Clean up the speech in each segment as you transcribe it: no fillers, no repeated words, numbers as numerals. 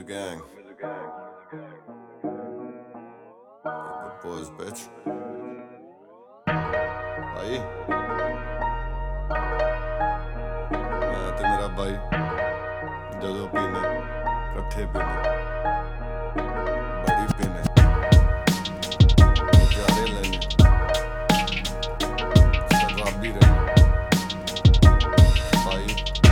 gang. Good boys, bitch. भाई मैं ते मेरा भाई जदों पीने कट्ठे पीने बड़ी पीने जाने लेने शराबी रहने भाई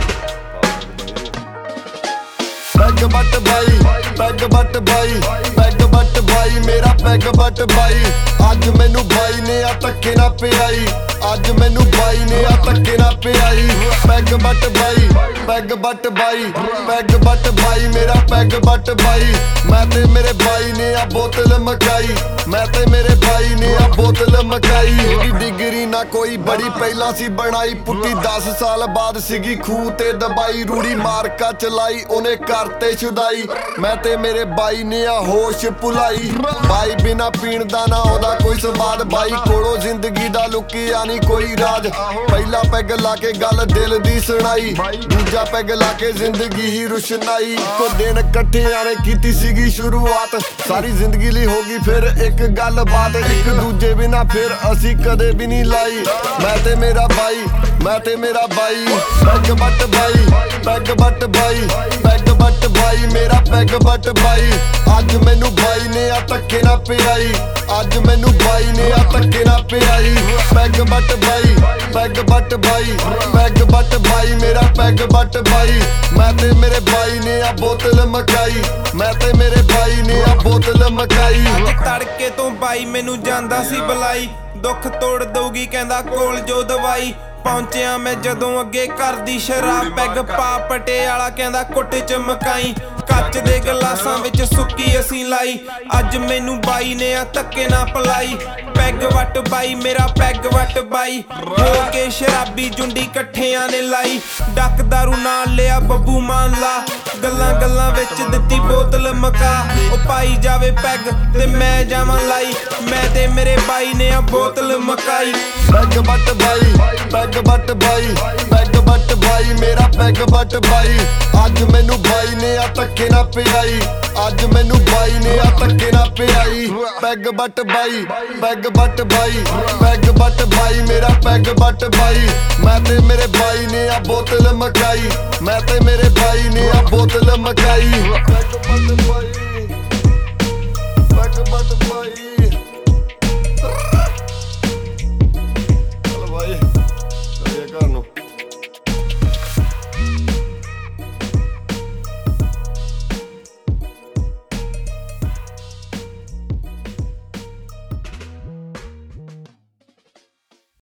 पैग बट भाई पैग बट भाई पैग बट भाई मेरा पैग बट भाई ਅੱਜ ਮੈਨੂੰ ਬਾਈ ਨੇ ਆ ਧੱਕੇ ਨਾ ਪਿਆਈ ਅੱਜ ਮੈਨੂੰ ਬਾਈ ਨੇ ਆ ਧੱਕੇ ਨਾ ਪਿਆਈ ਪੈਗ ਬਟ ਬਾਈ ਪੈਗ ਬਟ ਬਾਈ ਪੈਗ ਬਟ ਬਾਈ ਮੇਰਾ ਪੈਗ ਬਟ ਬਾਈ ਮੈਂ ਤੇ ਮੇਰੇ ਬਾਈ ਨੇ ਆ ਬੋਤਲ ਮਕਾਈ ਮੈਂ ਤੇ ਮੇਰੇ ਬਾਈ ਨੇ ਆ ਬੋਤਲ ਮਕਾਈ ਇਹਦੀ ਡਿਗਰੀ ਨਾ ਕੋਈ ਬੜੀ ਪਹਿਲਾਂ ਸੀ ਬਣਾਈ ਪੁੱਟੀ 10 ਸਾਲ ਬਾਅਦ ਸੀਗੀ ਖੂਹ ਤੇ ਦਬਾਈ ਰੂੜੀ ਮਾਰਕਾ ਚਲਾਈ ਉਹਨੇ ਕਰਤੇ ਛੁਦਾਈ ਮੈਂ ਤੇ ਮੇਰੇ ਬਾਈ ਨੇ ਆ ਹੋਸ਼ ਭੁਲਾਈ ਬਾਈ ਬਿਨਾ ਪੀਣ ਦਾ ਨਾ ਉਹਦਾ ਕੋਈ ਸਵਾਦ ਬਾਈ ਕੋਲੋਂ ਜ਼ਿੰਦਗੀ ਦਾ ਲੁਕਿਆ ਨਹੀਂ ਕੋਈ ਰਾਜ ਪਹਿਲਾ ਪੈਗ ਲਾ ਕੇ ਗੱਲ ਦਿਲ ਦੀ ਸੁਣਾਈ ਦੂਜਾ ਪੈਗ ਲਾ ਕੇ ਜ਼ਿੰਦਗੀ ਹੀ ਰੁਸ਼ਨਾਈ ਇੱਕੋ ਦਿਨ ਇਕੱਠਿਆਂ ਨੇ ਕੀਤੀ ਸੀਗੀ ਸ਼ੁਰੂਆਤ ਸਾਰੀ ਜ਼ਿੰਦਗੀ ਲਈ ਹੋ ਗਈ ਫਿਰ ਇੱਕ ਗੱਲ ਬਾਤ ਇੱਕ ਦੂਜੇ ਬਿਨਾ ਫਿਰ ਅਸੀਂ ਕਦੇ ਵੀ ਨਹੀਂ ਲਾਈ ਮੈਂ ਤੇ ਮੇਰਾ ਬਾਈ ਮੈਂ ਤੇ ਮੇਰਾ ਬਾਈ ਪੈਗ ਬੱਟ ਬਾਈ ਪੈਗ ਬੱਟ ਬਾਈ ਪੈਗ ਬੱਟ ਬਾਈ ਮੇਰਾ ਪੈਗ ਬੱਟ ਬਾਈ ਅੱਜ ਮੈਨੂੰ ਬਾਈ ਨੇ ਆ ਧੱਕੇ ਨਾ ਪਿਆਈ ਅੱਜ ਮੈਨੂੰ ਬਾਈ ਨੇ ਆ ਧੱਕੇ ਨਾ ਪਿਆਈ ਪੈਗ ਬੱਟ ਬਾਈ ਪੈਗ ਬੱਟ ਬਾਈ ਪੈਗ ਬੱਟ ਬਾਈ ਮੇਰਾ ਪੈਗ ਬੱਟ ਬਾਈ ਮੈਂ ਤੇ ਮੇਰੇ ਬਾਈ ਨੇ ਆ ਬੋਤਲ ਮਕਾਈ ਮੈਂ ਤੇ ਮੇਰੇ ਬਾਈ ਨੇ ਆ ਬੋਤਲ ਮਕਾਈ ਅੱਜ ਤੜਕੇ ਤੋਂ ਬਾਈ ਮੈਨੂੰ ਜਾਂਦਾ ਸੀ ਬੁਲਾਈ ਦੁੱਖ ਤੋੜ ਦਊਗੀ ਕਹਿੰਦਾ ਕੋਲ ਜੋ ਦਵਾਈ ਪਹੁੰਚਿਆ ਮੈਂ ਜਦੋਂ ਅੱਗੇ ਕਰਦੀ ਸ਼ਰਾਬ ਪੈਗ ਪਾ ਪਟਿਆਲਾ ਕਹਿੰਦਾ ਕੁੱਟ ਚ ਮਕਾਈ ਕੱਚ ਦੇ ਗਲਾਸਾਂ ਵਿੱਚ ਸੁੱਕੀ ਅਸੀਂ ਲਾਈ ਅੱਜ ਮੈਨੂੰ ਬਾਈ ਨੇ ਆ ਧੱਕੇ ਨਾ ਪਲਾਈ ਪੈਗ ਵੱਟ ਬਾਈ ਮੇਰਾ ਪੈਗ ਵੱਟ ਬਾਈ ਹੋ ਕੇ ਸ਼ਰਾਬੀ ਜੁੰਡੀ ਇਕੱਠਿਆਂ ਨੇ ਲਾਈ ਡੱਕ ਦਾਰੂ ਨਾਲ ਲਿਆ ਬੱਬੂ ਮਾਨ ਲਾ ਗੱਲਾਂ ਗੱਲਾਂ ਵਿੱਚ ਦਿੱਤੀ ਬੋਤਲ ਮਕਾ ਉਹ ਪਾਈ ਜਾਵੇ ਪੈਗ ਤੇ ਮੈਂ ਜਾਵਾਂ ਲਾਈ ਮੈਂ ਤੇ ਮੇਰੇ ਬਾਈ ਨੇ ਆ ਬੋਤਲ ਮਕਾਈ ਪੈਗ ਬੱਟ ਬਾਈ ਪੈਗ ਬੱਟ ਬਾਈ ਪੈਗ ਬੱਟ ਬਾਈ ਮੇਰਾ ਪੈਗ ਬੱਟ ਬਾਈ ਅੱਜ ਮੈਨੂੰ ਬਾਈ ਨੇ ਆ ਧੱਕੇ ਨਾ ਪਿਆਈ ਅੱਜ ਮੈਨੂੰ ਬਾਈ ਨੇ ਆ ਧੱਕੇ ਨਾ ਪਿਆਈ ਪੈਗ ਬੱਟ ਬਾਈ ਪੈਗ ਬੱਟ ਬਾਈ ਪੈਗ ਬੱਟ ਬਾਈ ਮੇਰਾ ਪੈਗ ਬੱਟ ਬਾਈ ਮੈਂ ਤੇ ਮੇਰੇ ਬਾਈ ਨੇ ਆ ਬੋਤਲ ਮਕਾਈ ਮੈਂ ਤੇ ਮੇਰੇ ਬਾਈ ਨੇ ਆ ਬੋਤਲ ਮਕਾਈ ਪੈਗ ਬੱਟ ਬਾਈ ਪੈਗ ਬੱਟ ਬਾਈ